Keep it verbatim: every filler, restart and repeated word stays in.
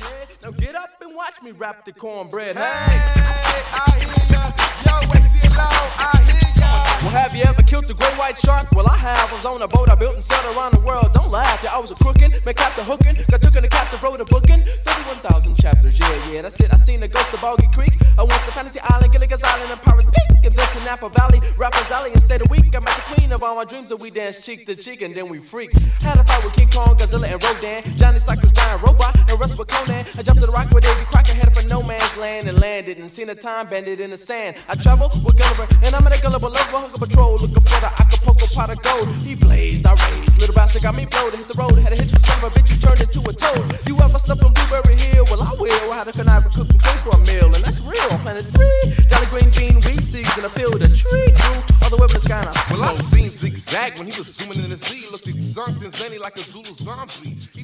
head. Now get up and watch me rap the cornbread. Hey, hey, I hear ya. Yo, X C L O, I hear ya. Well, have you ever killed the great white shark? Well, I have. I was on a boat I built and sailed around the world. Don't laugh, yeah, I was a crookin', man, captain hookin'. Got took in the captain, wrote a bookin'. thirty-one thousand chapters, yeah, yeah, that's it. I seen the ghost of Boggy Creek. I went to Fantasy Island, Gilligan's Island, and Pirates Peak. And then to Napa Valley, Rappers Alley, and stayed a week. I met the queen of all my dreams, and we danced cheek to cheek, and then we freaked. Had a fight with King Kong, Godzilla, and Rodan. Johnny Cycles, Giant Robot, and Russ with Conan. I jumped to the rock with Davy Crockett, headed for no man's land, and landed, and seen a time bandit in the sand. I travel with Gulliver, and I'm in a gullible lover, hunger patrol, looking for the Acapulco pot of gold. He blazed, I raised, little bastard got me blowed, hit the road, had a hitch with son of a bitch, you turned into a toad. You ever step on Blueberry Hill? Well, I will. I had a connive cook and cook for a meal, and that's real. On planet three, Jolly Green Bean, weed seeds, and I filled a tree. Grew all the way up in the sky, and I Well, I seen Zigzag when he was zooming in the sea. Looked exunk and zany like a Zulu zombie.